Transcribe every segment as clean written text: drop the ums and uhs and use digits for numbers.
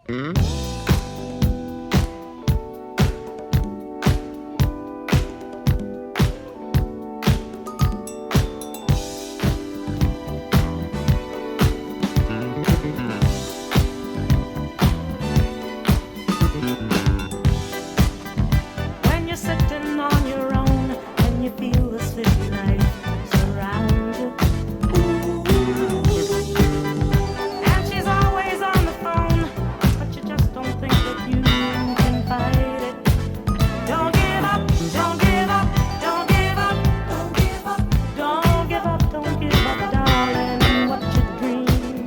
When you're sitting on your own and you feel the city life surround you, and she's always on the phone, but you just don't think that you can fight it. Don't give up, don't give up, don't give up, don't give up, don't give up, don't give up, darling, what you dream.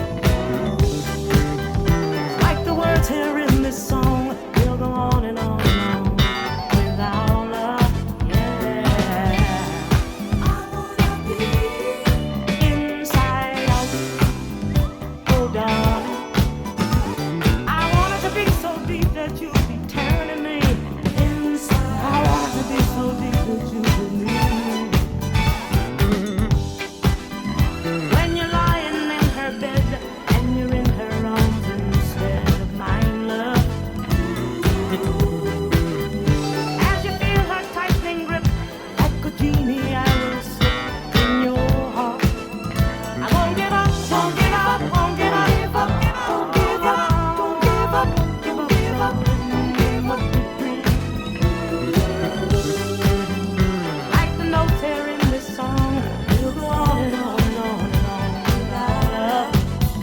Like the words here in this song, we'll go on and on and on without love, yeah. I wanna be inside out, oh darling. I want it to be so deep that you'll be turning me inside. I want it to be so deep that you believe. When you're lying in her bed and you're in her arms instead of mine, love. As you feel her tightening grip, like a genie, I will sit in your heart. I won't give up, won't give up, won't give up, won't give up, won't give up, won't give up, what we dream. Like the notes here in this song, we'll go on and on and on and on without love.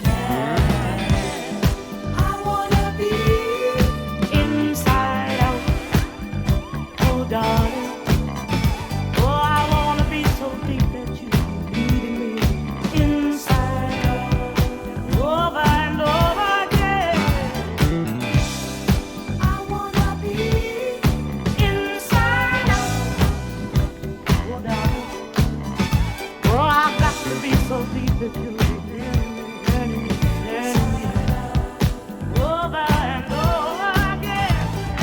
I wanna be inside out, oh darling. Oh, I wanna be so deep that you leading me inside out, over and over again. I wanna be inside out, oh darling. Oh, I've got to be so deep that you leading me, over and over again.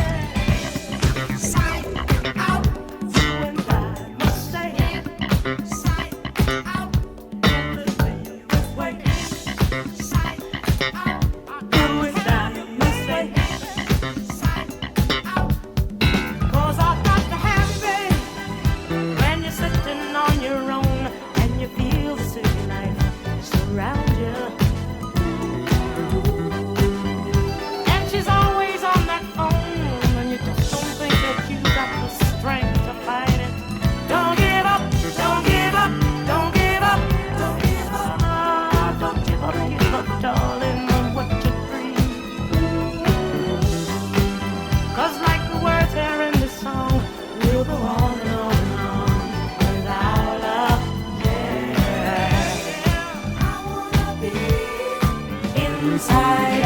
Side out, you and I must stay side out. Don't live this way. Side out, you and I must stay side out. 'Cause I've got to have it, babe. When you're sitting on your own and you feel the city life surround you, and she's always on that phone, and you just don't think that you got the strength to fight it. Don't give up, don't give up, don't give up, don't give up, don't give up, darling, on what you dream. 'Cause like the words here in this song, we'll go on and on and on without love, yeah. I wanna be inside